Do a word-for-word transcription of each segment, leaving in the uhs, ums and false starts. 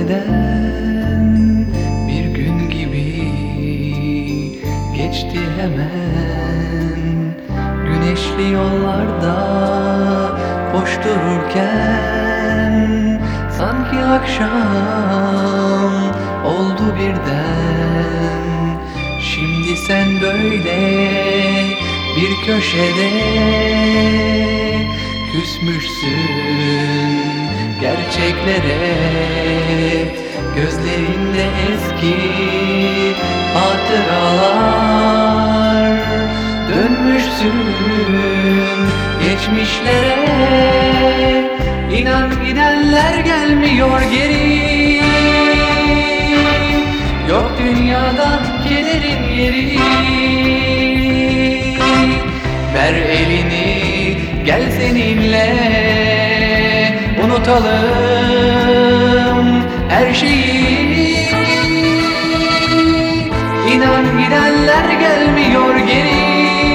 Geçmeden bir gün gibi geçti hemen. Güneşli yollarda koştururken sanki akşam oldu birden. Şimdi sen böyle bir köşede küsmüşsün gerçeklere. Gözlerinde eski hatıralar, dönmüşsün geçmişlere. İnan gidenler gelmiyor geri, yok dünyada kederin yeri. Ver elini gel seninle unutalım her şeyi. İnan gidenler gelmiyor geri,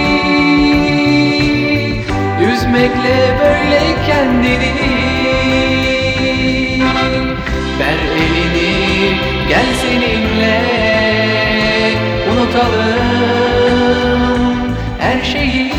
üzmekle böyle kendini. Ver elini gel seninle unutalım her şeyi.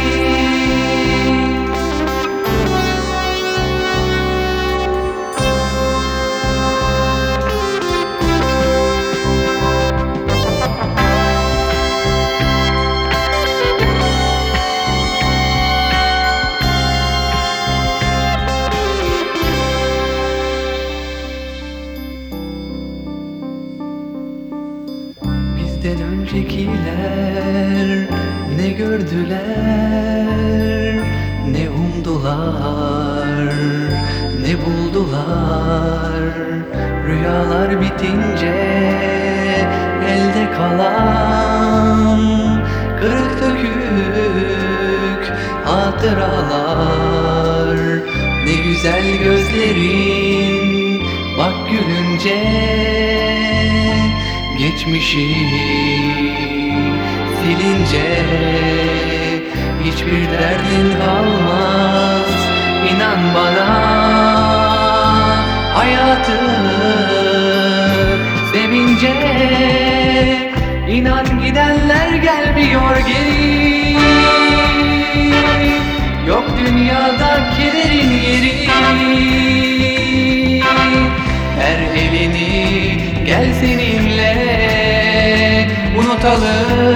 Bizden öncekiler ne gördüler, ne umdular, ne buldular. Rüyalar bitince elde kalan kırık dökük hatıralar. Ne güzel gözlerin bak gülünce, geçmişi silince hiçbir derdin kalmaz. İnan bana, hayatı sevince. İnan gidenler gelmiyor geri, yok dünyada kederin yeri. Ver elini gel seninle unutalım